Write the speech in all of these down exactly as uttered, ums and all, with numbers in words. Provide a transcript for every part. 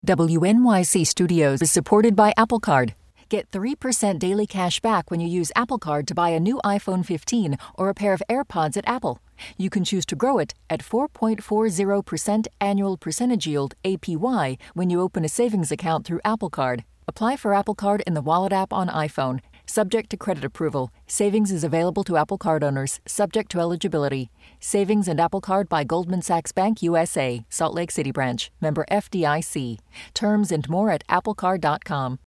W N Y C Studios is supported by Apple Card. Get three percent daily cash back when you use Apple Card to buy a new iPhone fifteen or a pair of AirPods at Apple. You can choose to grow it at four point four zero percent annual percentage yield A P Y when you open a savings account through Apple Card. Apply for Apple Card in the Wallet app on iPhone. Subject to credit approval. Savings is available to Apple Card owners, subject to eligibility. Savings and Apple Card by Goldman Sachs Bank U S A, Salt Lake City branch. Member F D I C. Terms and more at apple card dot com.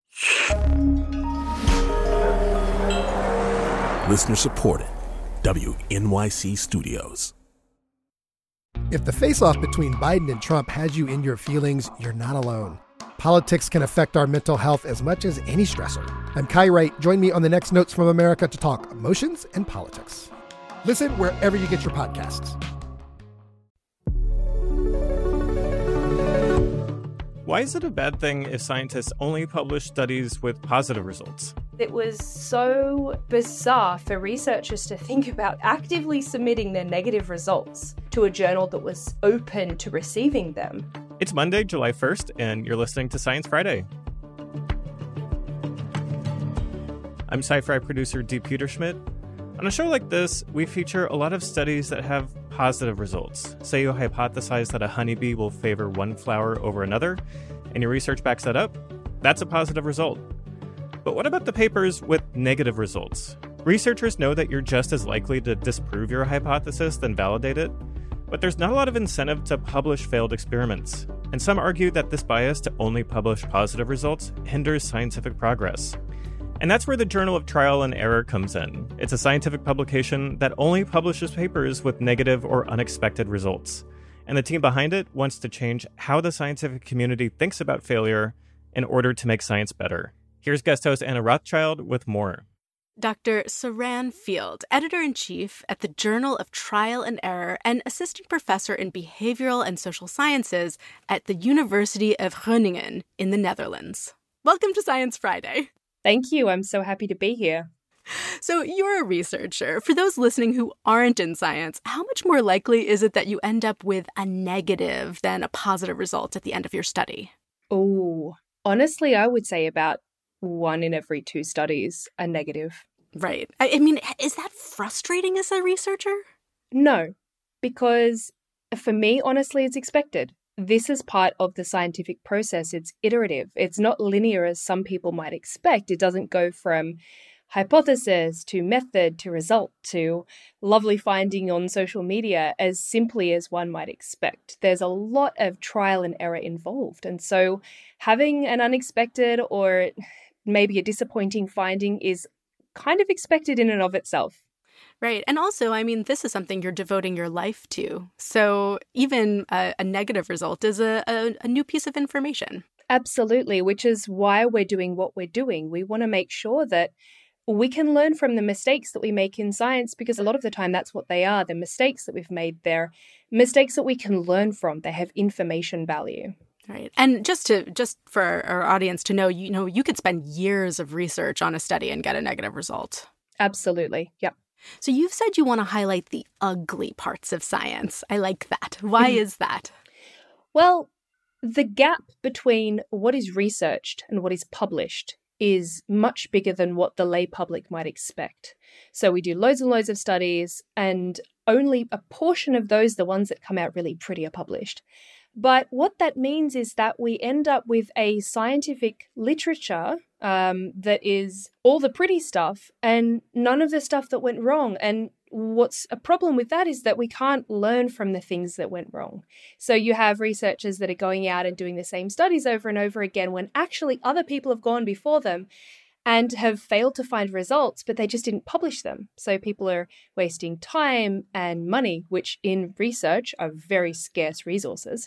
Listener supported. W N Y C Studios. If the face-off between Biden and Trump has you in your feelings, you're not alone. Politics can affect our mental health as much as any stressor. I'm Kai Wright. Join me on the next Notes from America to talk emotions and politics. Listen wherever you get your podcasts. Why is it a bad thing if scientists only publish studies with positive results? It was so bizarre for researchers to think about actively submitting their negative results to a journal that was open to receiving them. It's Monday, July first, and you're listening to Science Friday. I'm Sci-Fi producer Dee Peterschmidt. On a show like this, we feature a lot of studies that have positive results. Say you hypothesize that a honeybee will favor one flower over another, and your research backs that up. That's a positive result. But what about the papers with negative results? Researchers know that you're just as likely to disprove your hypothesis than validate it, but there's not a lot of incentive to publish failed experiments. And some argue that this bias to only publish positive results hinders scientific progress. And that's where the Journal of Trial and Error comes in. It's a scientific publication that only publishes papers with negative or unexpected results. And the team behind it wants to change how the scientific community thinks about failure in order to make science better. Here's guest host Anna Rothschild with more. Doctor Saran Field, editor-in-chief at the Journal of Trial and Error and assistant professor in behavioral and social sciences at the University of Groningen in the Netherlands. Welcome to Science Friday. Thank you. I'm so happy to be here. So you're a researcher. For those listening who aren't in science, how much more likely is it that you end up with a negative than a positive result at the end of your study? Oh, honestly, I would say about one in every two studies are negative. Right. I, I mean, is that frustrating as a researcher? No, because for me, honestly, it's expected. This is part of the scientific process. It's iterative. It's not linear as some people might expect. It doesn't go from hypothesis to method to result to lovely finding on social media as simply as one might expect. There's a lot of trial and error involved. And so having an unexpected or maybe a disappointing finding is kind of expected in and of itself. Right. And also, I mean, this is something you're devoting your life to. So even a, a negative result is a, a, a new piece of information. Absolutely, which is why we're doing what we're doing. We want to make sure that we can learn from the mistakes that we make in science, because a lot of the time that's what they are. The mistakes that we've made, they're mistakes that we can learn from. They have information value. Right. And just to just for our audience to know, you know, you could spend years of research on a study and get a negative result. Absolutely. Yep. So you've said you want to highlight the ugly parts of science. I like that. Why is that? Well, the gap between what is researched and what is published is much bigger than what the lay public might expect. So we do loads and loads of studies, and only a portion of those, the ones that come out really pretty, are published. But what that means is that we end up with a scientific literature um, that is all the pretty stuff and none of the stuff that went wrong. And what's a problem with that is that we can't learn from the things that went wrong. So you have researchers that are going out and doing the same studies over and over again when actually other people have gone before them and have failed to find results, but they just didn't publish them. So people are wasting time and money, which in research are very scarce resources,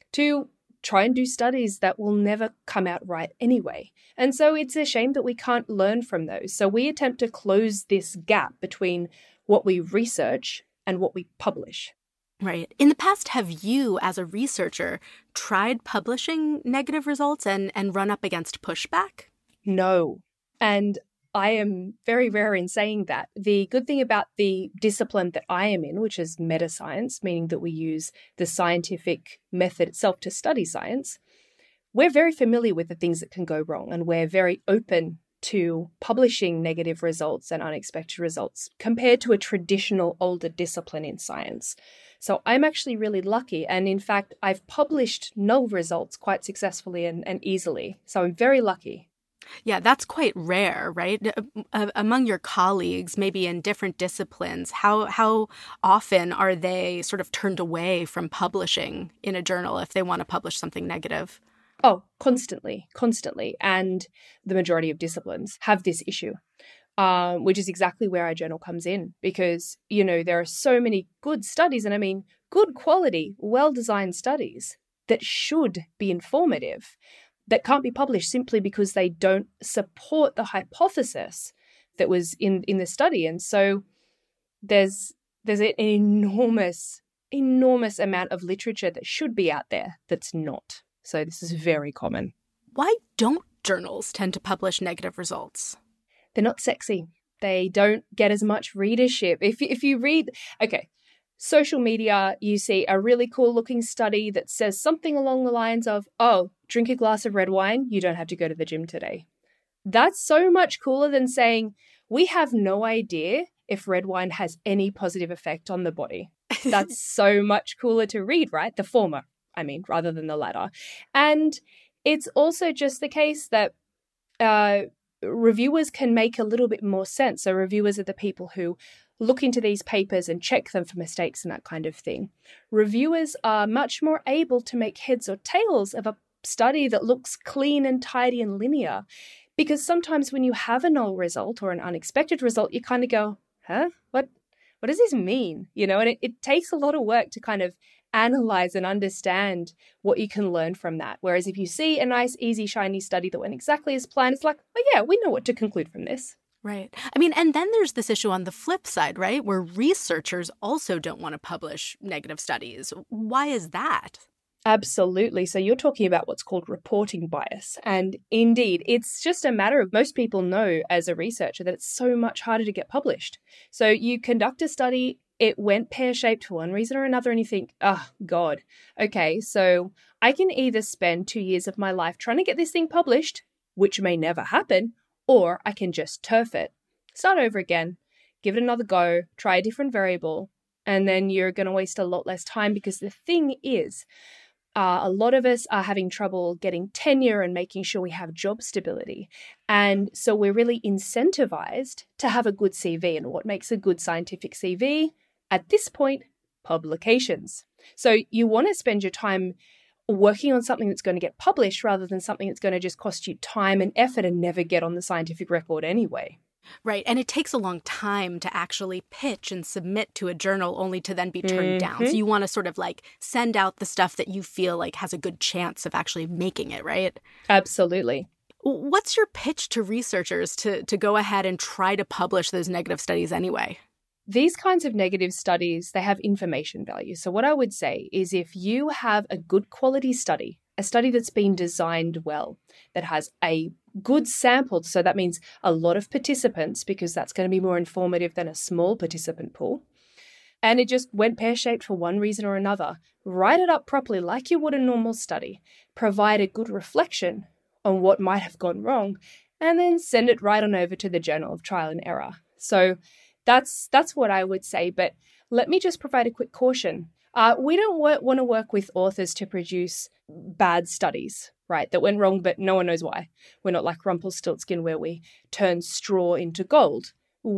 to try and do studies that will never come out right anyway. And so it's a shame that we can't learn from those. So we attempt to close this gap between what we research and what we publish. Right. In the past, have you, as a researcher, tried publishing negative results and, and run up against pushback? No. And I am very rare in saying that. The good thing about the discipline that I am in, which is meta-science, meaning that we use the scientific method itself to study science, we're very familiar with the things that can go wrong, and we're very open to publishing negative results and unexpected results compared to a traditional older discipline in science. So I'm actually really lucky. And in fact, I've published null results quite successfully and, and easily. So I'm very lucky. Yeah, that's quite rare, right? Uh, among your colleagues, maybe in different disciplines, how how often are they sort of turned away from publishing in a journal if they want to publish something negative? Oh, constantly, constantly. And the majority of disciplines have this issue, um, which is exactly where our journal comes in. Because, you know, there are so many good studies, and I mean, good quality, well-designed studies that should be informative, that can't be published simply because they don't support the hypothesis that was in, in the study. And so there's there's an enormous, enormous amount of literature that should be out there that's not. So this is very common. Why don't journals tend to publish negative results? They're not sexy. They don't get as much readership. If if you read, okay, social media, you see a really cool looking study that says something along the lines of, oh, drink a glass of red wine, you don't have to go to the gym today. That's so much cooler than saying, we have no idea if red wine has any positive effect on the body. That's so much cooler to read, right? The former, I mean, rather than the latter. And it's also just the case that uh, reviewers can make a little bit more sense. So reviewers are the people who look into these papers and check them for mistakes and that kind of thing. Reviewers are much more able to make heads or tails of a study that looks clean and tidy and linear. Because sometimes when you have a null result or an unexpected result, you kind of go, huh? What what does this mean? You know, and it, it takes a lot of work to kind of analyze and understand what you can learn from that. Whereas if you see a nice, easy, shiny study that went exactly as planned, it's like, oh yeah, we know what to conclude from this. Right. I mean, and then there's this issue on the flip side, right, where researchers also don't want to publish negative studies. Why is that? Absolutely. So you're talking about what's called reporting bias. And indeed, it's just a matter of most people know as a researcher that it's so much harder to get published. So you conduct a study, it went pear-shaped for one reason or another, and you think, oh, God, okay, so I can either spend two years of my life trying to get this thing published, which may never happen, or I can just turf it, start over again, give it another go, try a different variable, and then you're going to waste a lot less time because the thing is, uh, a lot of us are having trouble getting tenure and making sure we have job stability. And so we're really incentivized to have a good C V. And what makes a good scientific C V? At this point, publications. So you want to spend your time working on something that's going to get published rather than something that's going to just cost you time and effort and never get on the scientific record anyway. Right. And it takes a long time to actually pitch and submit to a journal only to then be turned mm-hmm. down. So you want to sort of like send out the stuff that you feel like has a good chance of actually making it, right? Absolutely. What's your pitch to researchers to, to go ahead and try to publish those negative studies anyway? These kinds of negative studies, they have information value. So what I would say is if you have a good quality study, a study that's been designed well, that has a good sample, so that means a lot of participants, because that's going to be more informative than a small participant pool, and it just went pear-shaped for one reason or another, write it up properly like you would a normal study, provide a good reflection on what might have gone wrong, and then send it right on over to the Journal of Trial and Error. So That's that's what I would say, but let me just provide a quick caution. Uh, we don't w- want to work with authors to produce bad studies, right, that went wrong, but no one knows why. We're not like Rumpelstiltskin where we turn straw into gold.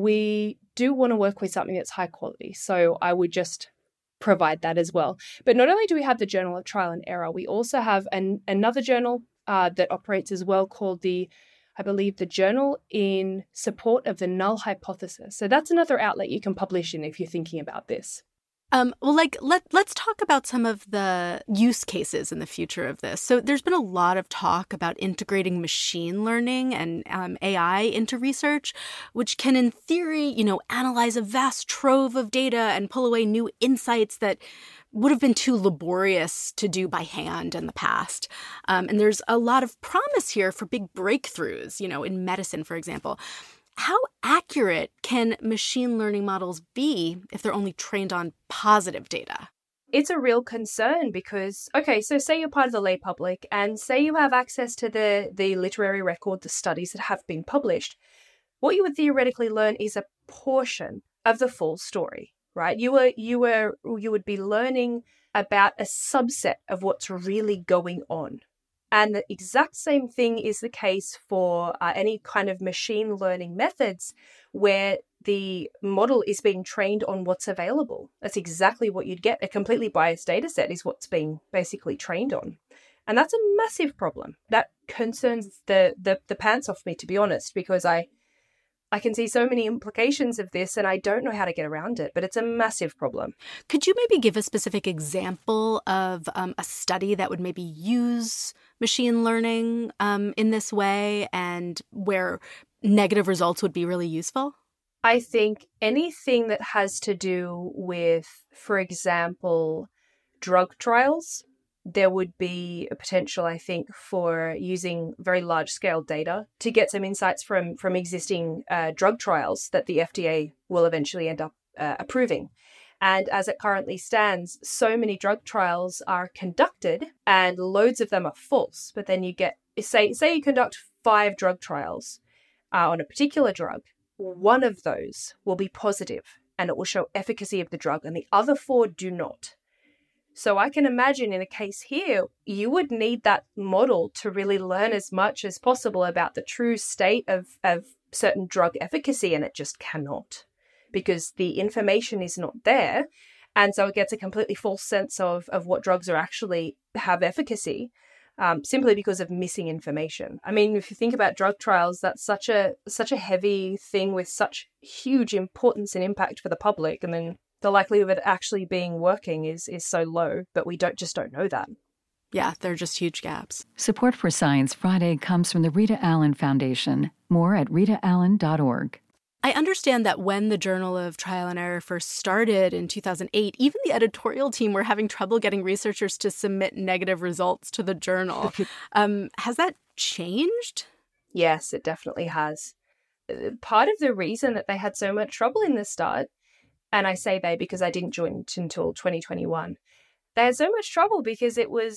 We do want to work with something that's high quality, so I would just provide that as well. But not only do we have the Journal of Trial and Error, we also have an, another journal uh, that operates as well called the I believe the Journal in Support of the Null Hypothesis. So that's another outlet you can publish in if you're thinking about this. Um, well, like, let, let's talk about some of the use cases in the future of this. So there's been a lot of talk about integrating machine learning and um, A I into research, which can, in theory, you know, analyze a vast trove of data and pull away new insights that would have been too laborious to do by hand in the past. Um, and there's a lot of promise here for big breakthroughs, you know, in medicine, for example. How accurate can machine learning models be if they're only trained on positive data? it's a real concern because, okay, so say you're part of the lay public and say you have access to the, the literary record, the studies that have been published. What you would theoretically learn is a portion of the full story, right? You were you were you would be learning about a subset of what's really going on. And the exact same thing is the case for uh, any kind of machine learning methods where the model is being trained on what's available. That's exactly what you'd get. A completely biased data set is what's being basically trained on. And that's a massive problem. That concerns the, the, the pants off me, to be honest, because I I can see so many implications of this and I don't know how to get around it, but it's a massive problem. Could you maybe give a specific example of um, a study that would maybe use machine learning um, in this way and where negative results would be really useful? I think anything that has to do with, for example, drug trials, there would be a potential, I think, for using very large-scale data to get some insights from, from existing uh, drug trials that the F D A will eventually end up uh, approving. And as it currently stands, so many drug trials are conducted and loads of them are false. But then you get, say, say you conduct five drug trials uh, on a particular drug, one of those will be positive and it will show efficacy of the drug and the other four do not. So I can imagine in a case here, you would need that model to really learn as much as possible about the true state of, of certain drug efficacy, and it just cannot because the information is not there. And so it gets a completely false sense of, of what drugs are actually have efficacy um, simply because of missing information. I mean, if you think about drug trials, that's such a such a heavy thing with such huge importance and impact for the public. And then the likelihood of it actually being working is is so low, but we don't just don't know that. Yeah, there are just huge gaps. Support for Science Friday comes from the Rita Allen Foundation. More at rita allen dot org. I understand that when the Journal of Trial and Error first started in two thousand eight, even the editorial team were having trouble getting researchers to submit negative results to the journal. um, has that changed? Yes, it definitely has. Part of the reason that they had so much trouble in the start, and I say they because I didn't join until twenty twenty-one, they had so much trouble because it was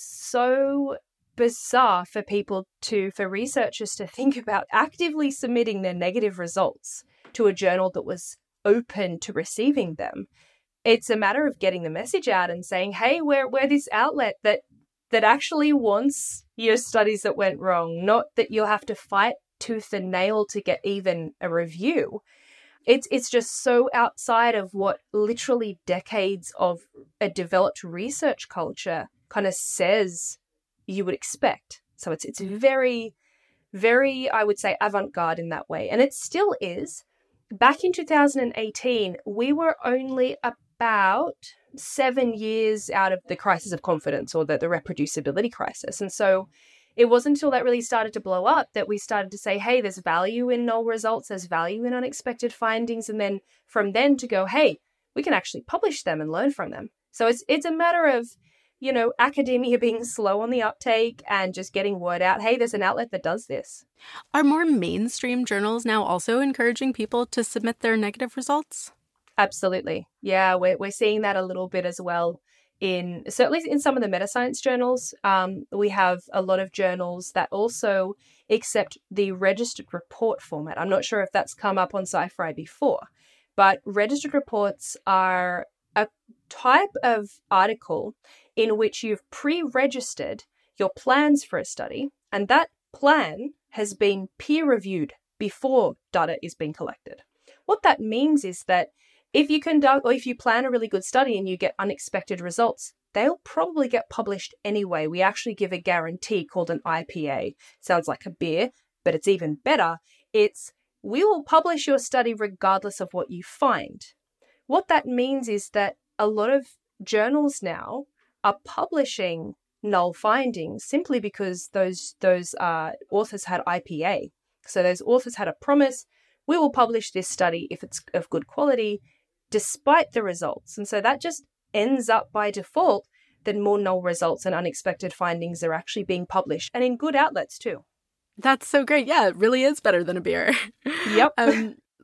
so bizarre for people to, for researchers to think about actively submitting their negative results to a journal that was open to receiving them. It's a matter of getting the message out and saying, hey, we're, we're this outlet that, that actually wants your studies that went wrong, not that you'll have to fight tooth and nail to get even a review. It's it's just so outside of what literally decades of a developed research culture kind of says you would expect. So it's it's very, very, I would say, avant-garde in that way. And it still is. Back in two thousand eighteen, we were only about seven years out of the crisis of confidence or the, the reproducibility crisis. And so it wasn't until that really started to blow up that we started to say, hey, there's value in null results, there's value in unexpected findings. And then from then to go, hey, we can actually publish them and learn from them. So it's it's a matter of, you know, academia being slow on the uptake and just getting word out, hey, there's an outlet that does this. Are more mainstream journals now also encouraging people to submit their negative results? Absolutely. Yeah, we're, we're seeing that a little bit as well. In certainly in some of the meta-science journals, um, we have a lot of journals that also accept the registered report format. I'm not sure if that's come up on SciFri before, but registered reports are a type of article in which you've pre-registered your plans for a study, and that plan has been peer-reviewed before data is being collected. What that means is that if you conduct or if you plan a really good study and you get unexpected results, they'll probably get published anyway. We actually give a guarantee called an I P A. Sounds like a beer, but it's even better. It's, we will publish your study regardless of what you find. What that means is that a lot of journals now are publishing null findings simply because those, those uh, authors had I P A. So those authors had a promise, we will publish this study if it's of good quality, despite the results. And so that just ends up by default that more null results and unexpected findings are actually being published, and in good outlets too. That's so great. Yeah, it really is better than a beer. Yep. um,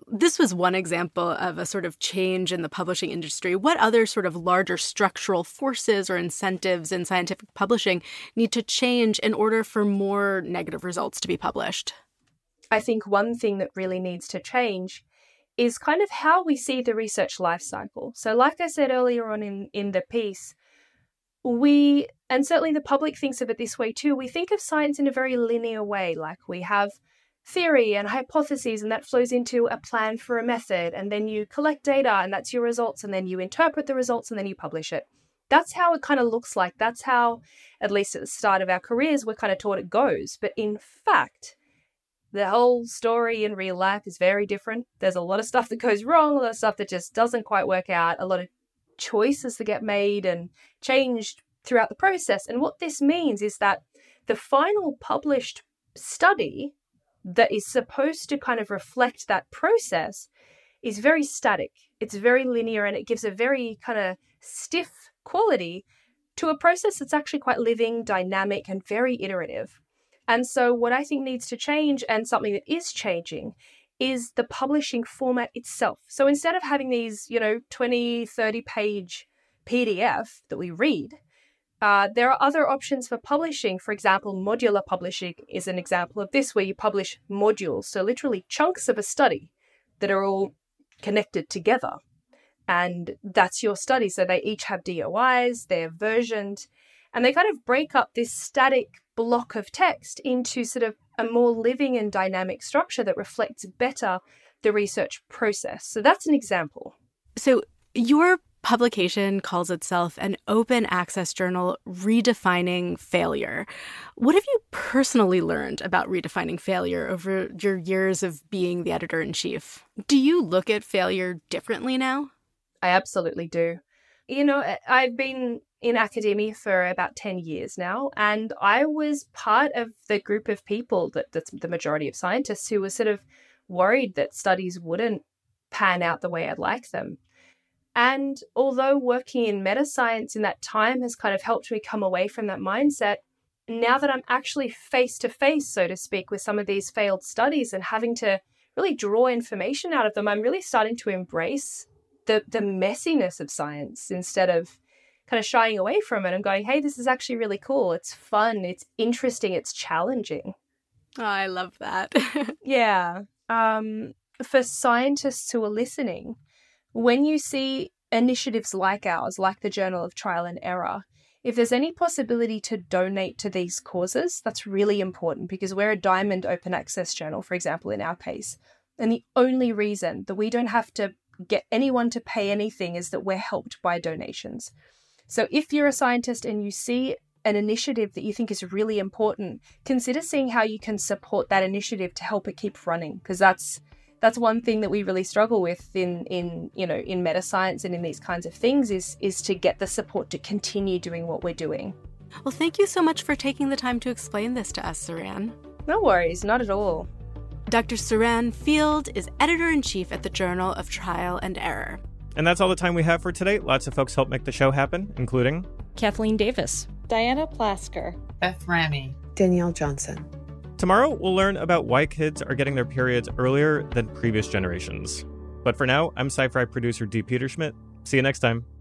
this was one example of a sort of change in the publishing industry. What other sort of larger structural forces or incentives in scientific publishing need to change in order for more negative results to be published? I think one thing that really needs to change is kind of how we see the research life cycle. So like I said earlier on in, in the piece, we, and certainly the public thinks of it this way too, we think of science in a very linear way, like we have theory and hypotheses, and that flows into a plan for a method, and then you collect data, and that's your results, and then you interpret the results, and then you publish it. That's how it kind of looks like. That's how, at least at the start of our careers, we're kind of taught it goes. But in fact, the whole story in real life is very different. There's a lot of stuff that goes wrong, a lot of stuff that just doesn't quite work out, a lot of choices that get made and changed throughout the process. And what this means is that the final published study that is supposed to kind of reflect that process is very static. It's very linear, and it gives a very kind of stiff quality to a process that's actually quite living, dynamic, and very iterative. And so what I think needs to change, and something that is changing, is the publishing format itself. So instead of having these, you know, twenty, thirty page P D F that we read, Uh, there are other options for publishing. For example, modular publishing is an example of this, where you publish modules, so literally chunks of a study that are all connected together. And that's your study. So they each have D O Is, they're versioned, and they kind of break up this static block of text into sort of a more living and dynamic structure that reflects better the research process. So that's an example. So your publication calls itself an open access journal redefining failure. What have you personally learned about redefining failure over your years of being the editor-in-chief? Do you look at failure differently now? I absolutely do. You know, I've been in academia for about ten years now, and I was part of the group of people, that that's the majority of scientists, who were sort of worried that studies wouldn't pan out the way I'd like them. And although working in meta science in that time has kind of helped me come away from that mindset, now that I'm actually face to face, so to speak, with some of these failed studies and having to really draw information out of them, I'm really starting to embrace the, the messiness of science instead of kind of shying away from it and going, hey, this is actually really cool. It's fun. It's interesting. It's challenging. Oh, I love that. Yeah. Um, for scientists who are listening, when you see initiatives like ours, like the Journal of Trial and Error, if there's any possibility to donate to these causes, that's really important, because we're a diamond open access journal, for example, in our case. And the only reason that we don't have to get anyone to pay anything is that we're helped by donations. So if you're a scientist and you see an initiative that you think is really important, consider seeing how you can support that initiative to help it keep running, because that's That's one thing that we really struggle with in, in you know, in meta science and in these kinds of things is, is to get the support to continue doing what we're doing. Well, thank you so much for taking the time to explain this to us, Saran. No worries, not at all. Doctor Saran Field is editor-in-chief at the Journal of Trial and Error. And that's all the time we have for today. Lots of folks helped make the show happen, including Kathleen Davis, Diana Plasker, Beth Ramy, Danielle Johnson. Tomorrow, we'll learn about why kids are getting their periods earlier than previous generations. But for now, I'm Sci-Fi producer Dee Peterschmidt. See you next time.